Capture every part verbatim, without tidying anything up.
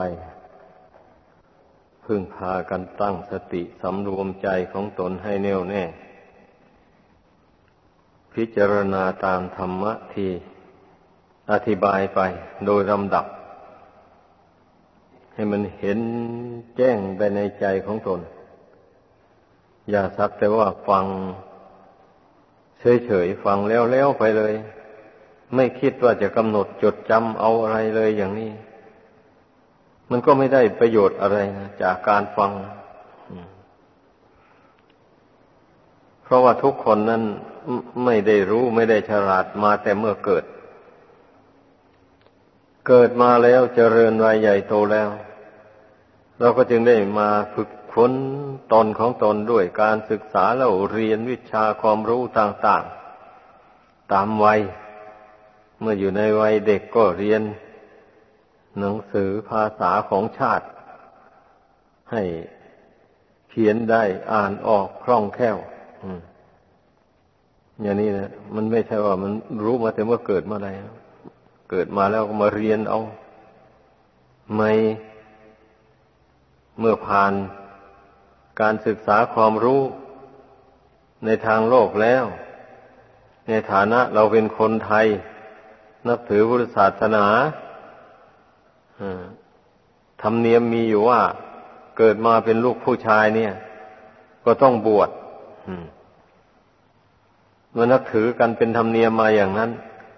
พึ่งพากันตั้งสติสำรวมใจของตนให้แน่วแน่พิจารณาตามธรรมะที่อธิบายไปโดยลำดับให้มันเห็นแจ้งไปในใจของตนอย่าสักแต่ว่าฟังเฉยๆฟังแล้วๆไปเลยไม่คิดว่าจะกำหนดจดจำเอาอะไรเลยอย่างนี้มันก็ไม่ได้ประโยชน์อะไรนะจากการฟังเพราะว่าทุกคนนั้นไม่ได้รู้ไม่ได้ฉลาดมาแต่เมื่อเกิดเกิดมาแล้วเจริญวัยใหญ่โตแล้วเราก็จึงได้มาฝึกฝนตนของตนด้วยการศึกษาแล้วเรียนวิชาความรู้ต่างๆตามวัยเมื่ออยู่ในวัยเด็กก็เรียนหนังสือภาษาของชาติให้เขียนได้อ่านออกคล่องแคล่วอย่างนี้นะมันไม่ใช่ว่ามันรู้มาแต่เมื่อเกิดเมื่อไรเกิดมาแล้วก็มาเรียนเอาไม่เมื่อผ่านการศึกษาความรู้ในทางโลกแล้วในฐานะเราเป็นคนไทยนับถือพุทธศาสนาธรรมเนียมมีอยู่ว่าเกิดมาเป็นลูกผู้ชายเนี่ยก็ต้องบวชเมื่อนับถือกันเป็นธรรมเนียมมาอย่างนั้น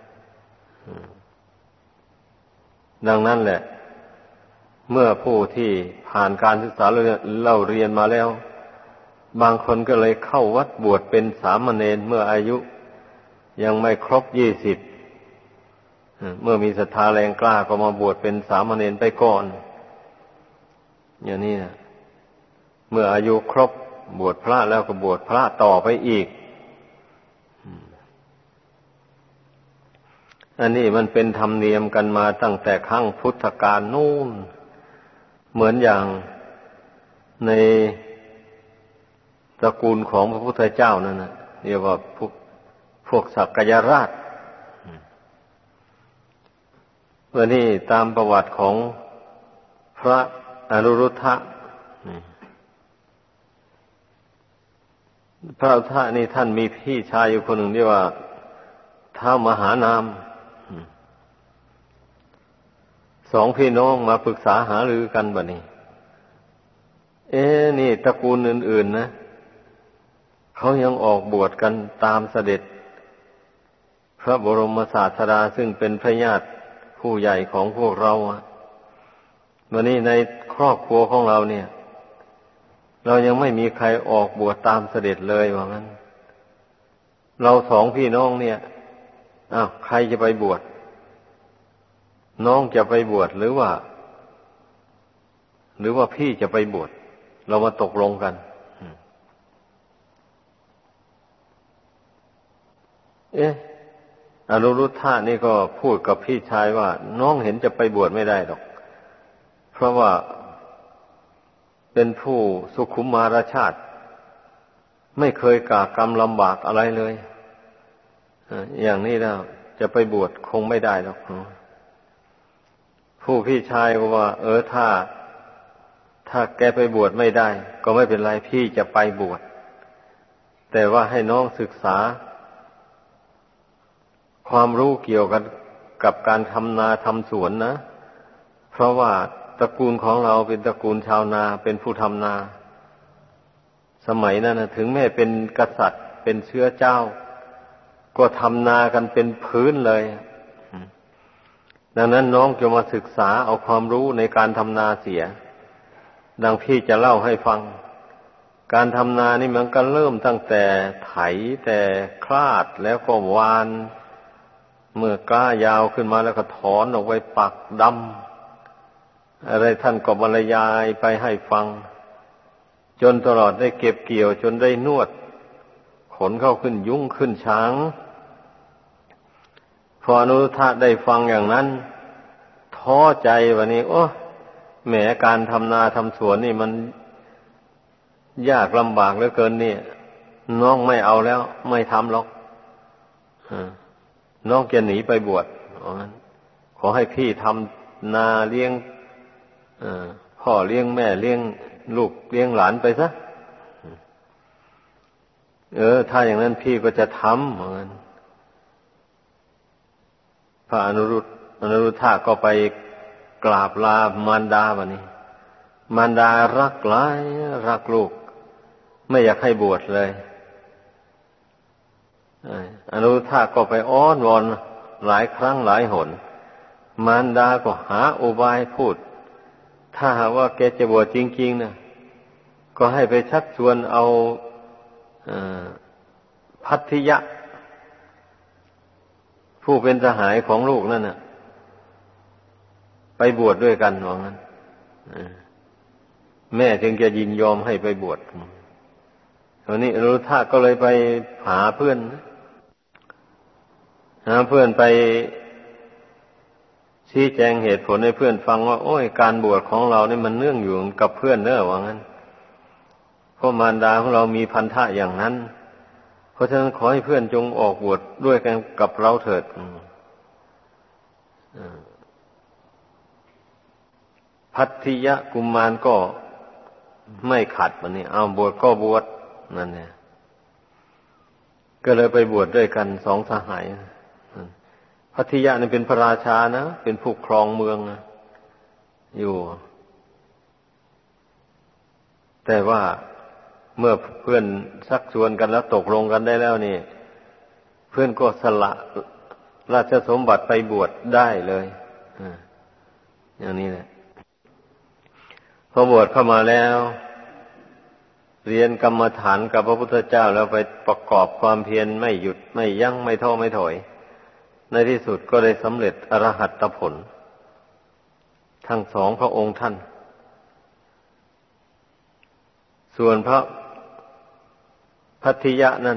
ดังนั้นแหละเมื่อผู้ที่ผ่านการศึกษาเล่าเรียนมาแล้วบางคนก็เลยเข้าวัดบวชเป็นสามเณรเมื่ออายุยังไม่ครบยี่สิบเมื่อมีศรัทธาแรงกล้าก็มาบวชเป็นสามเณรไปก่อนอย่างนี้นะเมื่ออายุครบบวชพระแล้วก็บวชพระต่อไปอีกอันนี้มันเป็นธรรมเนียมกันมาตั้งแต่ครั้งพุทธกาลนู่นเหมือนอย่างในตระกูลของพระพุทธเจ้านั่นนะเรียกว่าพวกพวกสักกยราชวันนี้ตามประวัติของพระอนุรุทธะพระอนุรุทธะนี่ท่านมีพี่ชายอยู่คนหนึ่งเรียกว่าท้าวมหานามสองพี่น้องมาปรึกษาหารือกันบัดนี้เอ๊ะนี่ตระกูลอื่นๆนะเขายังออกบวชกันตามเสด็จพระบรมศาสดาซึ่งเป็นพระญาติผู้ใหญ่ของพวกเราวันนี้ในครอบครัวของเราเนี่ยเรายังไม่มีใครออกบวชตามเสด็จเลยว่างั้นเราสองพี่น้องเนี่ยอ้าวใครจะไปบวชน้องจะไปบวชหรือว่าหรือว่าพี่จะไปบวชเรามาตกลงกันเอ๊ะอนุรุทธะนี่ก็พูดกับพี่ชายว่าน้องเห็นจะไปบวชไม่ได้หรอกเพราะว่าเป็นผู้สุขุมมารชาติไม่เคยก่ากรรมลำบากอะไรเลยอย่างนี้แล้วจะไปบวชคงไม่ได้หรอกผู้พี่ชายก็ว่าเออถ้าถ้าแกไปบวชไม่ได้ก็ไม่เป็นไรพี่จะไปบวชแต่ว่าให้น้องศึกษาความรู้เกี่ยวกันกับการทำนาทำสวนนะเพราะว่าตระกูลของเราเป็นตระกูลชาวนาเป็นผู้ทำนาสมัยนั้นนะถึงแม้เป็นกษัตริย์เป็นเชื้อเจ้าก็ทำนากันเป็นพื้นเลยดังนั้นน้องจะมาศึกษาเอาความรู้ในการทำนาเสียดังพี่จะเล่าให้ฟังการทำนานี่มันก็เริ่มตั้งแต่ไถแต่คลาดแล้วก็หว่านเมื่อกล้ายาวขึ้นมาแล้วก็ถอนออกไปปักดำอะไรท่านก็บรรยายไปให้ฟังจนตลอดได้เก็บเกี่ยวจนได้นวดขนเข้าขึ้นยุ้งขึ้นช้างพออนุรุทธะได้ฟังอย่างนั้นท้อใจวันนี้โอ้แหมการทำนาทำสวนนี่มันยากลำบากเหลือเกินนี่น้องไม่เอาแล้วไม่ทำหรอกน้องจะหนีไปบวชขอให้พี่ทำนาเลี้ยงพ่อเลี้ยงแม่เลี้ยงลูกเลี้ยงหลานไปซะเออถ้าอย่างนั้นพี่ก็จะทำเหมือนกันพระอนุรุตอนุรุทธะก็ไปกราบลามารดาบัดนี้มารดารักหลายรักลูกไม่อยากให้บวชเลยอนุรุทธะก็ไปอ้อนวอนหลายครั้งหลายหนมารดาก็หาอุบายพูดถ้าหากว่าแกจะบวชจริงๆนะก็ให้ไปชักชวนเอาภัททิยะผู้เป็นสหายของลูกนั่นน่ะไปบวชดด้วยกันว่างั้นแม่จึงจะยินยอมให้ไปบวชตอนนี้อนุรุทธะก็เลยไปหาเพื่อนหาเพื่อนไปชี้แจงเหตุผลให้เพื่อนฟังว่าโอ้ยการบวชของเรานี่มันเนื่องอยู่กับเพื่อนเด้อว่างั้นเพราะมารดาของเรามีพันธะอย่างนั้นเพราะฉะนั้นขอให้เพื่อนจงออกบวชดด้วยกันกับเราเถิดภัททิยะกุมารก็ไม่ขัดมันนี่เอาบวชก็บวชนั่นเนี่ยก็เลยไปบวชดด้วยกันสองสหายภัททิยะนี่เป็นพระราชานะเป็นผู้ครองเมืองนะอยู่แต่ว่าเมื่อเพื่อนชักชวนกันแล้วตกลงกันได้แล้วนี่เพื่อนก็สละราชสมบัติไปบวชได้เลยอย่างนี้แหละพอบวชเข้ามาแล้วเรียนกรรมฐานกับพระพุทธเจ้าแล้วไปประกอบความเพียรไม่หยุดไม่ยั้งไม่ท้อไม่ถอยในที่สุดก็ได้สำเร็จอรหัตผลทั้งสองพระองค์ท่านส่วนพระภัททิยะนั้น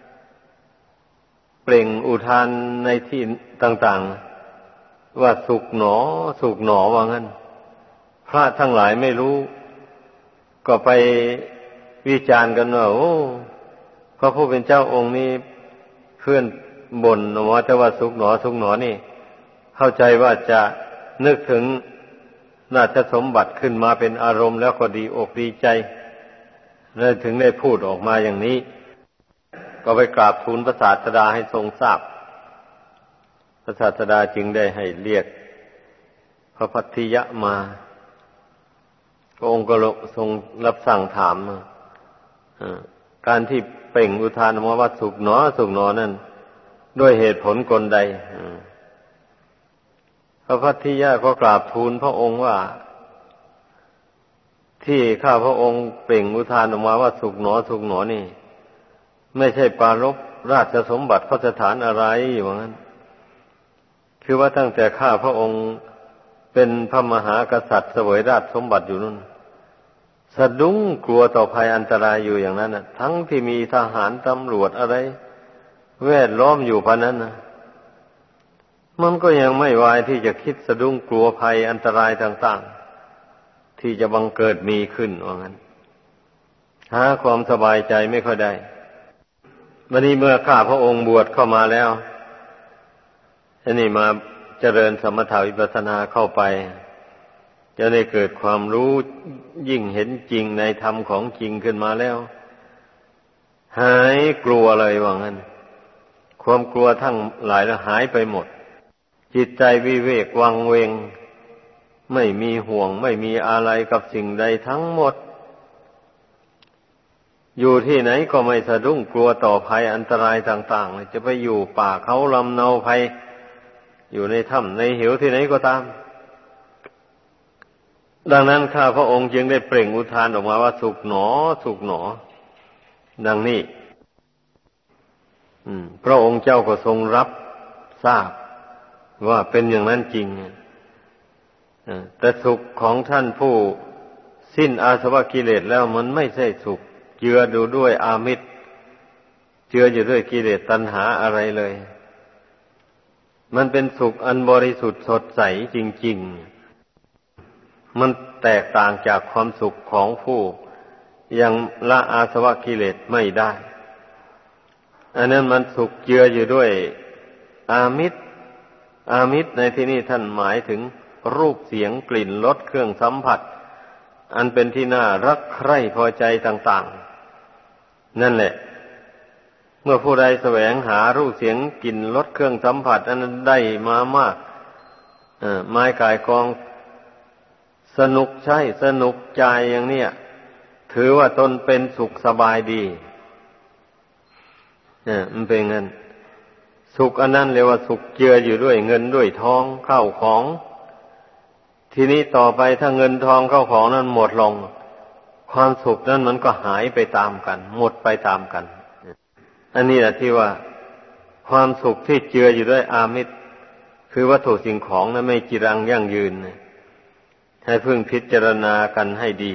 เปล่งอุทานในที่ต่างๆว่าสุขหนอสุขหนอว่างั้นพระทั้งหลายไม่รู้ก็ไปวิจารณ์กันว่าโอ้พระผู้เป็นเจ้าองค์นี้เพื่อนบ่นว่าแต่ว่าสุขหนอสุขหนอนี่เข้าใจว่าจะนึกถึงราชสมบัติขึ้นมาเป็นอารมณ์แล้วก็ดีอกดีใจเลยถึงได้พูดออกมาอย่างนี้ก็ไปกราบทูลพระศาสดาให้ทรงทราบพระศาสดาจึงได้ให้เรียกพระภัททิยะมาพระองค์ก็ทรงรับสั่งถามการที่เปล่งอุทานมาว่าสุขหนอสุขหนอนั่นด้วยเหตุผลกลใดพระภัททิยะก็กราบทูลพระองค์ว่าที่ข้าพระองค์เปล่งอุทานออกมาว่าสุขหนอสุขหนอนี่ไม่ใช่ปรารภราชสมบัติพระสถานอะไรอย่างนั้นคือว่าตั้งแต่ข้าพระองค์เป็นพระมหากษัตริย์เสวยราชสมบัติอยู่นั่นสะดุ้งกลัวต่อภัยอันตรายอยู่อย่างนั้นน่ะทั้งที่มีทหารตำรวจอะไรแวดล้อมอยู่พะนั้นนะมันก็ยังไม่วายที่จะคิดสะดุ้งกลัวภัยอันตรายต่างๆที่จะบังเกิดมีขึ้นว่างั้นหาความสบายใจไม่ค่อยได้วันนี้เมื่อข้าพระองค์บวชเข้ามาแล้วอันนี้มาเจริญสมถะวิปัสสนาเข้าไปจะได้เกิดความรู้ยิ่งเห็นจริงในธรรมของจริงขึ้นมาแล้วหายกลัวเลยว่างั้นความกลัวทั้งหลายแล้วหายไปหมดจิตใจวิเวกวังเวงไม่มีห่วงไม่มีอะไรกับสิ่งใดทั้งหมดอยู่ที่ไหนก็ไม่สะดุ้งกลัวต่อภัยอันตรายต่างๆจะไปอยู่ป่าเขาลำเนาภัยอยู่ในถ้ำในเหวที่ไหนก็ตามดังนั้นข้าพระองค์จึงได้เปล่งอุทานออกมาว่าสุขหนอสุขหนอดังนี้พระองค์เจ้าก็ทรงรับทราบว่าเป็นอย่างนั้นจริงแต่สุขของท่านผู้สิ้นอาสวะกิเลสแล้วมันไม่ใช่สุขเจืออยู่ด้วยอามิตรเจืออยู่ด้วยกิเลสตัณหาอะไรเลยมันเป็นสุขอันบริสุทธิ์สดใสจริงๆมันแตกต่างจากความสุขของผู้ยังละอาสวะกิเลสไม่ได้อันนั้นมันสุขเจืออยู่ด้วยอามิตรอามิตรในที่นี้ท่านหมายถึงรูปเสียงกลิ่นรสเครื่องสัมผัสอันเป็นที่น่ารักใคร่พอใจต่างๆนั่นแหละเมื่อผู้ใดแสวงหารูปเสียงกลิ่นรสเครื่องสัมผัสอันนั้นได้มามากไม้กายกองสนุกใช่สนุกใจอย่างเนี้ยถือว่าตนเป็นสุขสบายดีเนี่ยมันเป็นงั้นสุขอันนั้นเรียกว่าสุขเจืออยู่ด้วยเงินด้วยทองเข้าของทีนี้ต่อไปถ้าเงินทองเข้าของนั้นหมดลงความสุขนั้นมันก็หายไปตามกันหมดไปตามกันอันนี้แหละที่ว่าความสุขที่เจืออยู่ด้วยอามิตรคือวัตถุสิ่งของนั้นไม่จีรังยั่งยืนให้พึงพิจารณากันให้ดี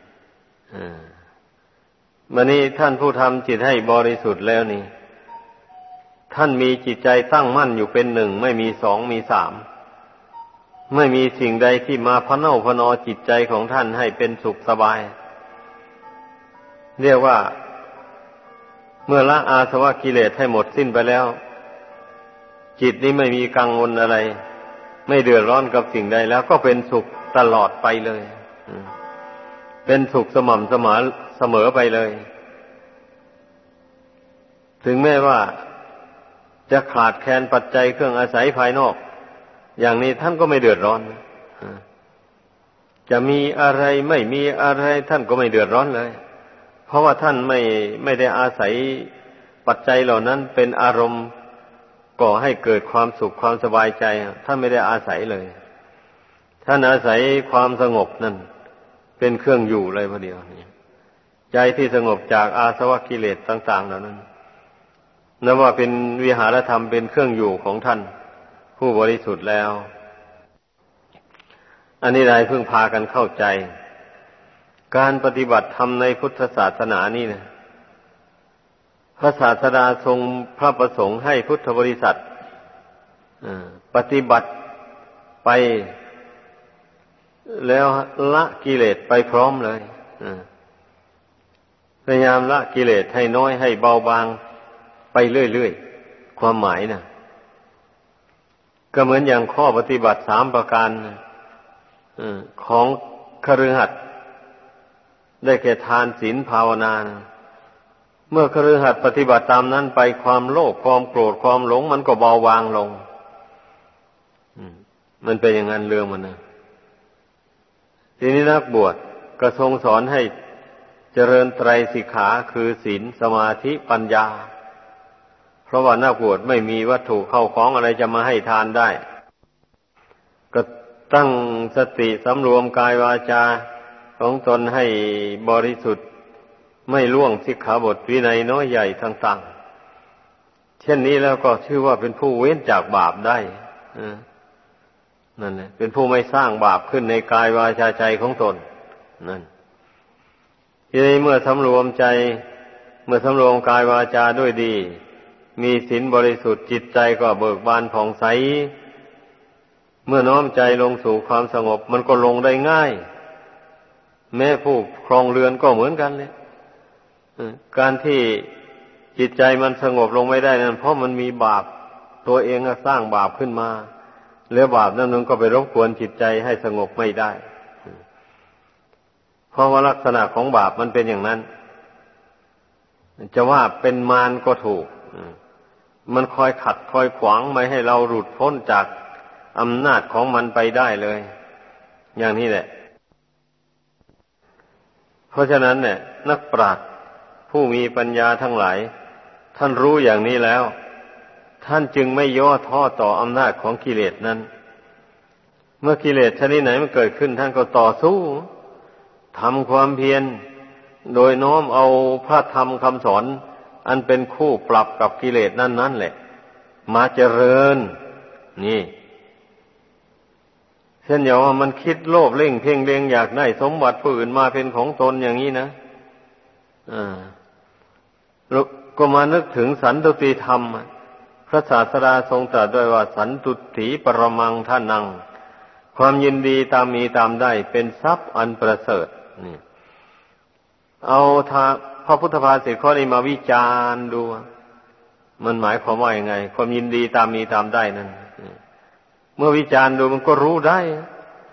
วันนี้ท่านผู้ทำจิตให้บริสุทธิ์แล้วนี่ท่านมีจิตใจตั้งมั่นอยู่เป็นหนึ่งไม่มีสองมีสามไม่มีสิ่งใดที่มาพะเน่าพะนอจิตใจของท่านให้เป็นสุขสบายเรียกว่าเมื่อละอาสวะกิเลสให้หมดสิ้นไปแล้วจิตนี้ไม่มีกังวลอะไรไม่เดือดร้อนกับสิ่งใดแล้วก็เป็นสุขตลอดไปเลยเป็นสุขสม่ำเสมอเสมอไปเลยถึงแม้ว่าจะขาดแคลนปัจจัยเครื่องอาศัยภายนอกอย่างนี้ท่านก็ไม่เดือดร้อนจะมีอะไรไม่มีอะไรท่านก็ไม่เดือดร้อนเลยเพราะว่าท่านไม่ไม่ได้อาศัยปัจจัยเหล่านั้นเป็นอารมณ์ก่อให้เกิดความสุขความสบายใจท่านไม่ได้อาศัยเลยท่านอาศัยความสงบนั่นเป็นเครื่องอยู่เลยพอเดียวนี่ใจที่สงบจากอาสวะกิเลสต่างๆเหล่านั้นนับว่าเป็นวิหารธรรมเป็นเครื่องอยู่ของท่านผู้บริสุทธิ์แล้วอันนี้ได้พึ่งพากันเข้าใจการปฏิบัติธรรมในพุทธศาสนานี่นะพระศาสดาทรงพระประสงค์ให้พุทธบริษัทปฏิบัติไปแล้วละกิเลสไปพร้อมเลยพยายามละกิเลสให้น้อยให้เบาบางไปเรื่อยๆความหมายนะก็เหมือนอย่างข้อปฏิบัติสามประการของคฤหัสถ์ได้แก่ทานศีลภาวนานะเมื่อคฤหัสถ์ปฏิบัติตามนั้นไปความโลภความโกรธความหลงมันก็เบาบางลงมันเป็นอย่างนั้นเรื่องมันนะทีนี้นักบวชก็ทรงสอนให้เจริญไตรสิกขาคือศีลสมาธิปัญญาเพราะว่านักบวชไม่มีวัตถุเข้าของอะไรจะมาให้ทานได้ก็ตั้งสติสำรวมกายวาจาของตนให้บริสุทธิ์ไม่ล่วงสิกขาบทวินัยน้อยใหญ่ต่างๆเช่นนี้แล้วก็ชื่อว่าเป็นผู้เว้นจากบาปได้นั่นแหละเป็นผู้ไม่สร้างบาปขึ้นในกายวาจาใจของตนนั่นทีนี้เมื่อสำรวมใจเมื่อสำรวมกายวาจาด้วยดีมีศีลบริสุทธิ์จิตใจก็เบิกบานผ่องใสเมื่อน้อมใจลงสู่ความสงบมันก็ลงได้ง่ายแม้ผู้ครองเรือนก็เหมือนกันเลยการที่จิตใจมันสงบลงไม่ได้นั้นเพราะมันมีบาปตัวเองสร้างบาปขึ้นมาแล้วบาปนั้นมันก็ไปรบกวนจิตใจให้สงบไม่ได้เพราะว่าลักษณะของบาปมันเป็นอย่างนั้นจะว่าเป็นมารก็ถูกมันคอยขัดคอยขวางไม่ให้เราหลุดพ้นจากอำนาจของมันไปได้เลยอย่างนี้แหละเพราะฉะนั้นเนี่ยนักปราชญ์ผู้มีปัญญาทั้งหลายท่านรู้อย่างนี้แล้วท่านจึงไม่ย่อท้อต่ออำนาจของกิเลสนั้นเมื่อกิเลสชนิดไหนมันเกิดขึ้นท่านก็ต่อสู้ทำความเพียรโดยน้อมเอาพระธรรมคำสอนอันเป็นคู่ปรับกับกิเลสนั่นนั่นแหละมาเจริญนี่เช่นอย่างว่ามันคิดโลภเร่งเพ่งเล็งอยากได้สมบัติผู้อื่นมาเป็นของตนอย่างนี้นะอ่าก็มานึกถึงสันตุติธรรมพระศาสดาทรงตรัสด้วยว่าสันตุถีปรมังท่านังความยินดีตามมีตามได้เป็นทรัพย์อันประเสริฐนี่เอาทาพระพุทธภาษิตข้อนี้มาวิจารณ์ดูมันหมายความว่ายังไงความยินดีตามมีตามได้นั้นเมื่อวิจารณ์ดูมันก็รู้ได้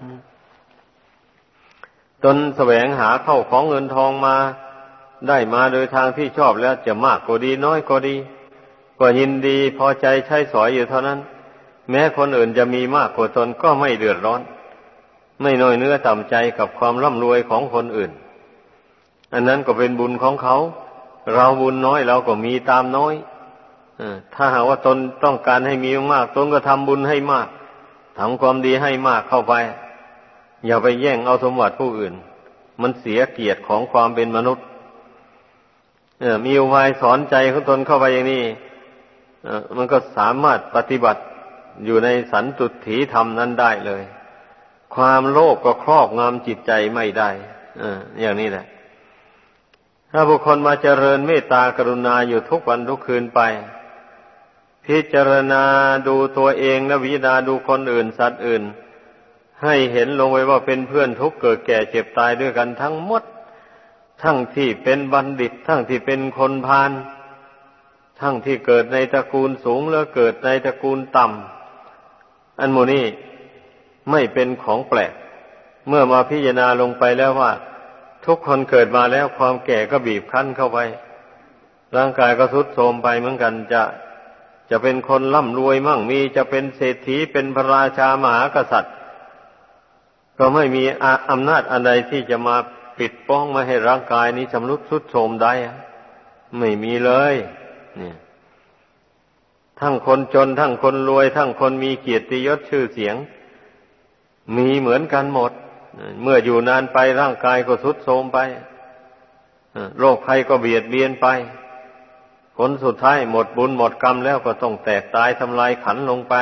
ตนแสวงหาเข้าของเงินทองมาได้มาโดยทางที่ชอบแล้วจะมากก็ดีน้อยก็ดีก็ยินดีพอใจใช้สอยอยู่เท่านั้นแม้คนอื่นจะมีมากกว่าตนก็ไม่เดือดร้อนไม่น้อยเนื้อต่ำใจกับความร่ำรวยของคนอื่นอันนั้นก็เป็นบุญของเขาเราบุญน้อยเราก็มีตามน้อยถ้าหากว่าตนต้องการให้มีมากตนก็ทำบุญให้มากทำความดีให้มากเข้าไปอย่าไปแย่งเอาสมบัติผู้อื่นมันเสียเกียรติของความเป็นมนุษย์เออมีอุบายสอนใจของตนเข้าไปอย่างนี้เออมันก็สามารถปฏิบัติอยู่ในสันตุถีธรรมนั้นได้เลยความโลภก็ครอบงำจิตใจไม่ได้เอออย่างนี้แหละถ้าบุคคลมาเจริญเมตตากรุณาอยู่ทุกวันทุกคืนไปพิจารณาดูตัวเองและวิจารณาดูคนอื่นสัตว์อื่นให้เห็นลงไว้ว่าเป็นเพื่อนทุกข์เกิดแก่เจ็บตายด้วยกันทั้งหมดทั้งที่เป็นบัณฑิตทั้งที่เป็นคนพาลทั้งที่เกิดในตระกูลสูงและเกิดในตระกูลต่ำอันโมนี้ไม่เป็นของแปลกเมื่อมาพิจารณาลงไปแล้วว่าทุกคนเกิดมาแล้วความแก่ก็บีบคั้นเข้าไปร่างกายก็ทรุดโทรมไปเหมือนกันจะจะเป็นคนร่ำรวยมั่งมีจะเป็นเศรษฐีเป็นพระราชามหากษัตริย์ก็ไม่มีอำนาจอันใดที่จะมาปิดป้องไม่ให้ร่างกายนี้ชำรุดทรุดโทรมได้ไม่มีเลยเนี่ยทั้งคนจนทั้งคนรวยทั้งคนมีเกียรติยศชื่อเสียงมีเหมือนกันหมดเมื่ออยู่นานไปร่างกายก็ทรุดโทรมไปโรคภัยก็เบียดเบียนไปผลสุดท้ายหมดบุญหมดกรรมแล้วก็ต้องแตกตายทำลายขันธ์ลงไป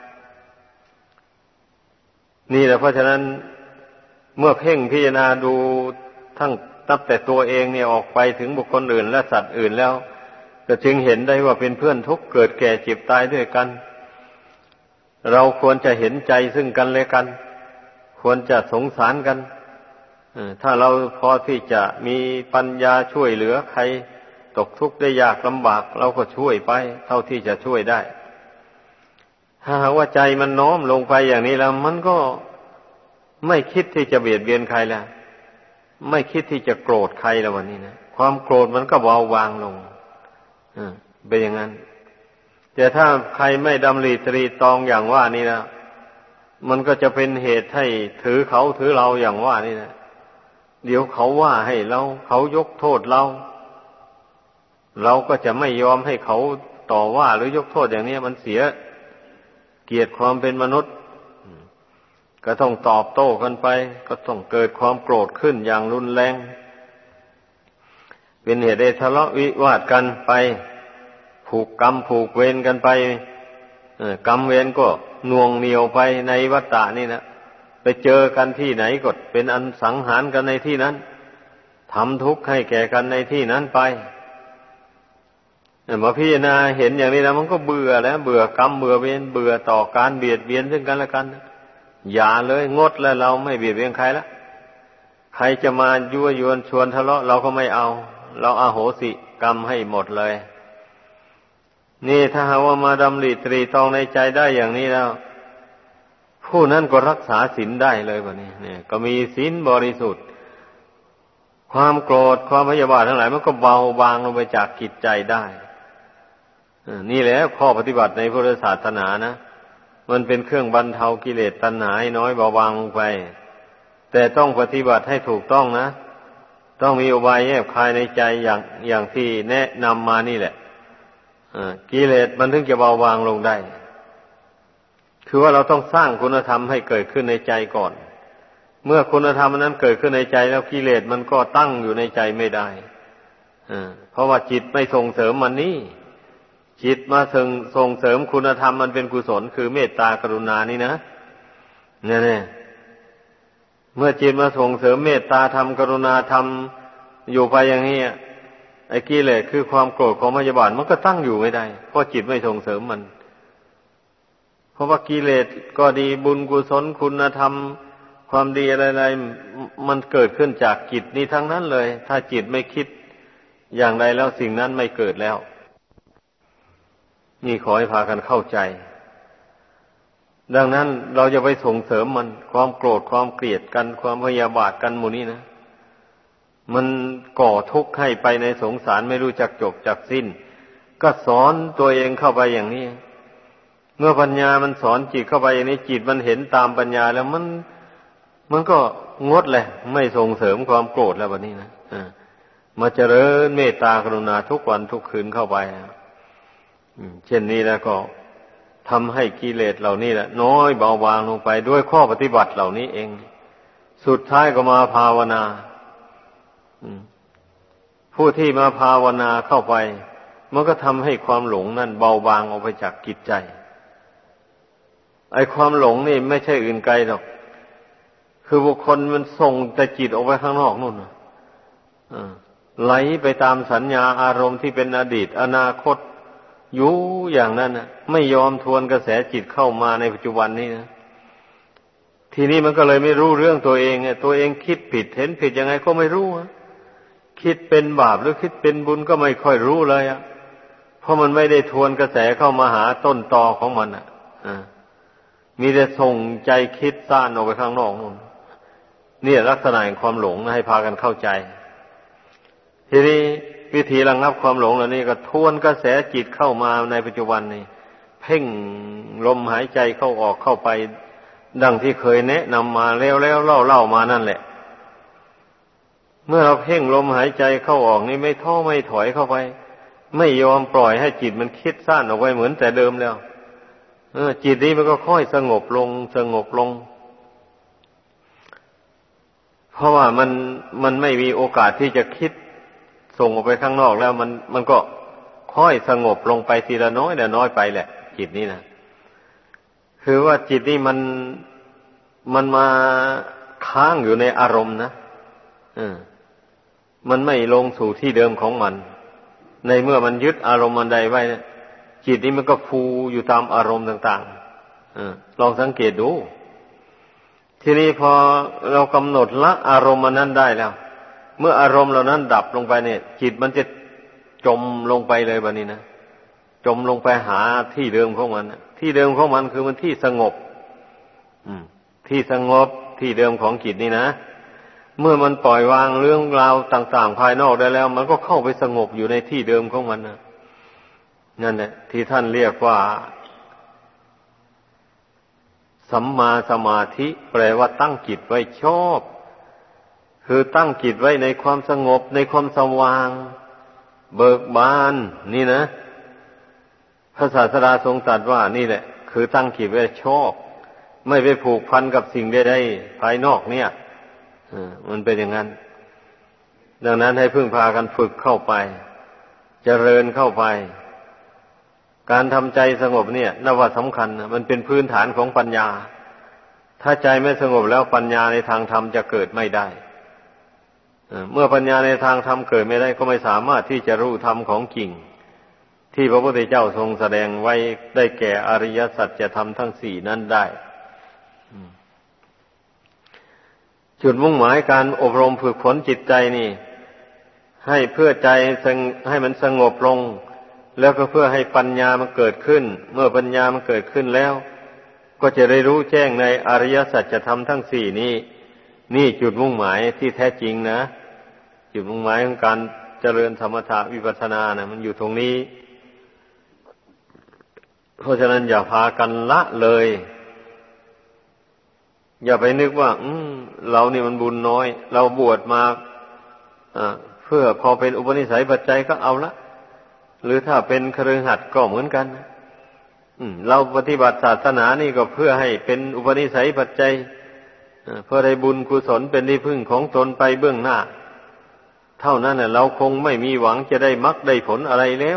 นี่แหละเพราะฉะนั้นเมื่อเพ่งพิจารณาดูทั้งตั้งแต่ตัวเองเนี่ยออกไปถึงบุคคลอื่นและสัตว์อื่นแล้วก็จึงเห็นได้ว่าเป็นเพื่อนทุกข์เกิดแก่เจ็บตายด้วยกันเราควรจะเห็นใจซึ่งกันและกันควรจะสงสารกันถ้าเราพอที่จะมีปัญญาช่วยเหลือใครตกทุกข์ได้ยากลำบากเราก็ช่วยไปเท่าที่จะช่วยได้ถ้าหากว่าใจมันน้อมลงไปอย่างนี้แล้วมันก็ไม่คิดที่จะเบียดเบียนใครแล้วไม่คิดที่จะโกรธใครแล้ววันนี้นะความโกรธมันก็เบาบางลงเป็นอย่างนั้นแต่ถ้าใครไม่ดำริตรีตรองอย่างว่านี่นะมันก็จะเป็นเหตุให้ถือเขาถือเราอย่างว่านี่นะเดี๋ยวเขาว่าให้เราเขายกโทษเราเราก็จะไม่ยอมให้เขาต่อว่าหรือยกโทษอย่างนี้มันเสียเกียรติความเป็นมนุษย์ก็ต้องตอบโต้กันไปก็ต้องเกิดความโกรธขึ้นอย่างรุนแรงเป็นเหตุให้ทะเลาะวิวาทกันไปผูกกรรมผูกเวรกันไปกรรมเวรก็น่วงเหนี่ยวไปในวัฏฏะนี่นะไปเจอกันที่ไหนก็เป็นอันสังหารกันในที่นั้นทำทุกข์ให้แก่กันในที่นั้นไปมาพิจารณาเห็นอย่างนี้แล้วมันก็เบื่อแล้วเบื่อกรรมเบื่อเวรเบื่อต่อการเบียดเบียนซึ่งกันและกันอย่าเลยงดแล้วเราไม่เบียดเบียนใครละใครจะมายั่วยวนชวนทะเลาะเราก็ไม่เอาเราอโหสิกรรมให้หมดเลยนี่ถ้าหากว่ามาดำริตรีตรองในใจได้อย่างนี้แล้วผู้นั้นก็รักษาศีลได้เลยแบบนี้เนี่ยก็มีศีลบริสุทธิ์ความโกรธความพยาบาททั้งหลายมันก็เบาบางลงไปจากจิตใจได้นี่แหละข้อปฏิบัติในพุทธศาสนานะมันเป็นเครื่องบรรเทากิเลสตัณหาให้น้อยเบาบางลงไปแต่ต้องปฏิบัติให้ถูกต้องนะต้องมีอุบายแยบคายในใจอย่างอย่างที่แนะนำมานี่แหละกิเลสมันถึงจะเบาบางลงได้คือว่าเราต้องสร้างคุณธรรมให้เกิดขึ้นในใจก่อนเมื่อคุณธรรมนั้นเกิดขึ้นในใจแล้วกิเลสมันก็ตั้งอยู่ในใจไม่ได้เพราะว่าจิตไม่ส่งเสริมมันนี่จิตมาส่งส่งเสริมคุณธรรมมันเป็นกุศลคือเมตตากรุณานี่นะเนี่ยเมื่อจิตมาส่งเสริมเมตตาธรรมกรุณาธรรมอยู่ไปอย่างนี้ไอ้กิเลสคือความโกรธความพยาบาทมันก็ตั้งอยู่ไม่ได้เพราะจิตไม่ส่งเสริมมันเพราะว่ากิเลสก็ดีบุญกุศลคุณธรรมความดีอะไรๆมันเกิดขึ้นจากจิตนี้ทั้งนั้นเลยถ้าจิตไม่คิดอย่างใดแล้วสิ่งนั้นไม่เกิดแล้วนี่ขอให้พากันเข้าใจดังนั้นเราจะไปส่งเสริมมันความโกรธความเกลียดกันความพยาบาทกันหมู่นี้นะมันก่อทุกข์ให้ไปในสงสารไม่รู้จักจบจักสิ้นก็สอนตัวเองเข้าไปอย่างนี้เมื่อปัญญามันสอนจิตเข้าไปอย่างนี้จิตมันเห็นตามปัญญาแล้วมันมันก็งดแหละไม่ส่งเสริมความโกรธแล้วบัดนี้นะอ่ามาเจริญเมตตากรุณาทุกวันทุกคืนเข้าไปเช่นนี้แล้วก็ทำให้กิเลสเหล่านี้แหละน้อยเบาบางลงไปด้วยข้อปฏิบัติเหล่านี้เองสุดท้ายก็มาภาวนาผู้ที่มาภาวนาเข้าไปมันก็ทำให้ความหลงนั่นเบาบางออกไปจากจิตใจไอ้ความหลงนี่ไม่ใช่อื่นไกลหรอกคือบุคคลมันส่งแต่จิตออกไปข้างนอกนู่นไหลไปตามสัญญาอารมณ์ที่เป็นอดีตอนาคตอยู่อย่างนั้นนะไม่ยอมทวนกระแสจิตเข้ามาในปัจจุบันนี้นะทีนี้มันก็เลยไม่รู้เรื่องตัวเองเนี่ยตัวเองคิดผิดเห็นผิดยังไงก็ไม่รู้อะคิดเป็นบาปหรือคิดเป็นบุญก็ไม่ค่อยรู้เลยอ่ะเพราะมันไม่ได้ทวนกระแสเข้ามาหาต้นตอของมันอ่ะอ่ามีแต่ส่งใจคิดซ่านออกไปข้างนอกนู่นเนี่ยลักษณะแห่งความหลงนะให้พากันเข้าใจทีนี้วิธีระงับความหลงเหล่านี้ก็ทวนกระแสจิตเข้ามาในปัจจุบันนี้เพ่งลมหายใจเข้าออกเข้าไปดังที่เคยแนะนำมาแล้วแล้วเล่าเล่ามานั่นแหละเมื่อเราเพ่งลมหายใจเข้าออกนี่ไม่ท้อไม่ถอยเข้าไปไม่ยอมปล่อยให้จิตมันคิดซ่านออกไปเหมือนแต่เดิมแล้วเออจิตนี้มันก็ค่อยสงบลงสงบลงเพราะว่ามันมันไม่มีโอกาสที่จะคิดส่งออกไปข้างนอกแล้วมันมันก็ค่อยสงบลงไปทีละน้อยละน้อยไปแหละจิตนี้นะคือว่าจิตนี้มันมันมาค้างอยู่ในอารมณ์นะเออมันไม่ลงสู่ที่เดิมของมันในเมื่อมันยึดอารมณ์อันใดไว้จิตนี้มันก็ฟูอยู่ตามอารมณ์ต่างๆเออลองสังเกตดูทีนี้พอเรากำหนดละอารมณ์อันนั้นได้แล้วเมื่ออารมณ์เหล่านั้นดับลงไปเนี่ยจิตมันจะจมลงไปเลยบัดนี้นะจมลงไปหาที่เดิมของมันที่เดิมของมันคือมันที่สงบอืมที่สงบที่เดิมของจิตนี่นะเมื่อมันปล่อยวางเรื่องราวต่างๆภายนอกได้แล้วมันก็เข้าไปสงบอยู่ในที่เดิมของมันนะนั่นแหละที่ท่านเรียกว่าสัมมาสมาธิแปลว่าตั้งจิตไว้ชอบคือตั้งจิตไว้ในความสงบในความสว่างเบิกบานนี่นะพระศาสดาทรงตรัสว่านี่แหละคือตั้งจิตไว้ชอบไม่ไปผูกพันกับสิ่งใดๆภายนอกเนี่ยมันเป็นอย่างนั้นดังนั้นให้พึ่งพากันฝึกเข้าไปเจริญเข้าไปการทำใจสงบเนี่ยนับว่าสำคัญนะมันเป็นพื้นฐานของปัญญาถ้าใจไม่สงบแล้วปัญญาในทางธรรมจะเกิดไม่ได้เมื่อปัญญาในทางธรรมเกิดไม่ได้ก็ไม่สามารถที่จะรู้ธรรมของจริงที่พระพุทธเจ้าทรงแสดงไว้ได้แก่อริยสัจธรรมทั้งสี่นั้นได้จุดมุ่งหมายการอบรมฝึกฝนจิตใจนี่ให้เพื่อใจให้มันสงบลงแล้วก็เพื่อให้ปัญญามันเกิดขึ้นเมื่อปัญญามันเกิดขึ้นแล้วก็จะได้รู้แจ้งในอริยสัจธรรมทั้งสี่นี้นี่จุดมุ่งหมายที่แท้จริงนะจุดมุ่งหมายของการเจริญสมถะวิปัสสนานะมันอยู่ตรงนี้เพราะฉะนั้นอย่าพากันละเลยอย่าไปนึกว่าอืมเรานี่มันบุญน้อยเราบวชมาอ่าเพื่อพอเป็นอุปนิสัยปัจจัยก็เอาละหรือถ้าเป็นคฤหัสถ์ก็เหมือนกันอืมเราปฏิบัติศาสนานี่ก็เพื่อให้เป็นอุปนิสัยปัจจัยเพื่อได้บุญกุศลเป็นที่พึ่งของตนไปเบื้องหน้าเท่านั้นน่ะเราคงไม่มีหวังจะได้มรรคได้ผลอะไรแล้ว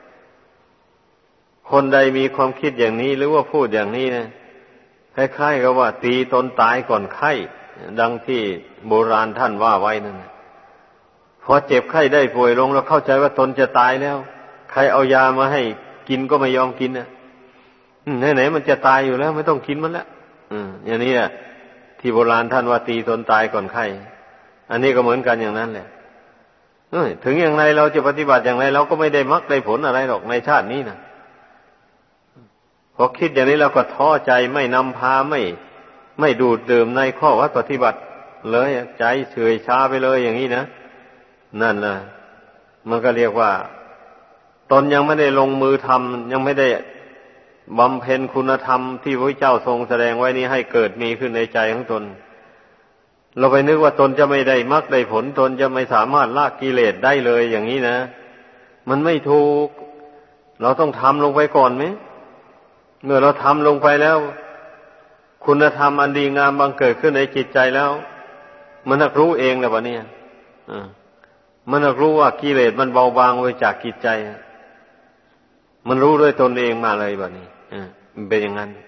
คนใดมีความคิดอย่างนี้หรือว่าพูดอย่างนี้นะคล้ายๆกับว่าตีตนตายก่อนไข้ดังที่โบราณท่านว่าไว้นั่นพอเจ็บไข้ได้ป่วยลงแล้วเข้าใจว่าตนจะตายแล้วใครเอายามาให้กินก็ไม่ยอมกินนะไหนๆมันจะตายอยู่แล้วไม่ต้องกินมันแล้วอืมอย่างนี้อ่ะที่โบราณท่านว่าตีตนตายก่อนไข้อันนี้ก็เหมือนกันอย่างนั้นแหละเอ้ยถึงอย่างไรเราจะปฏิบัติอย่างไรเราก็ไม่ได้มรรคได้ผลอะไรหรอกในชาตินี้นะเพอคิดอย่างนี้เราก็ท้อใจไม่นำพาไม่ไม่ดูดดื่มในข้อวัดปฏิบัติเลยใจเฉยชาไปเลยอย่างนี้นะนั่นนะมันก็เรียกว่าตนยังไม่ได้ลงมือทำยังไม่ได้บำเพ็ญคุณธรรมที่พระเจ้าทรงแสดงไว้นี้ให้เกิดมีขึ้นในใจของตนเราไปนึกว่าตนจะไม่ได้มรรคได้ผลตนจะไม่สามารถละกิเลสได้เลยอย่างนี้นะมันไม่ถูกเราต้องทำลงไปก่อนไหมเมื่อเราทำลงไปแล้วคุณธรรมอันดีงามบังเกิดขึ้นในจิตใจแล้วมันนักรู้เองแหละวะเนี่ยมันนักรู้ว่ากิเลสมันเบาบางไปจากจิตใจมันรู้ด้วยตนเองมาเลยแบบนี้มันเป็นอย่างนั้น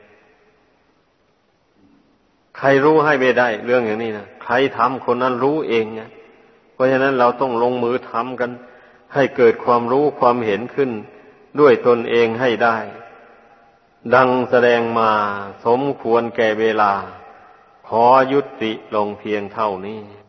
ใครรู้ให้ไม่ได้เรื่องอย่างนี้นะใครทำคนนั้นรู้เองไงเพราะฉะนั้นเราต้องลงมือทำกันให้เกิดความรู้ความเห็นขึ้นด้วยตนเองให้ได้ดังแสดงมาสมควรแก่เวลาขอยุติลงเพียงเท่านี้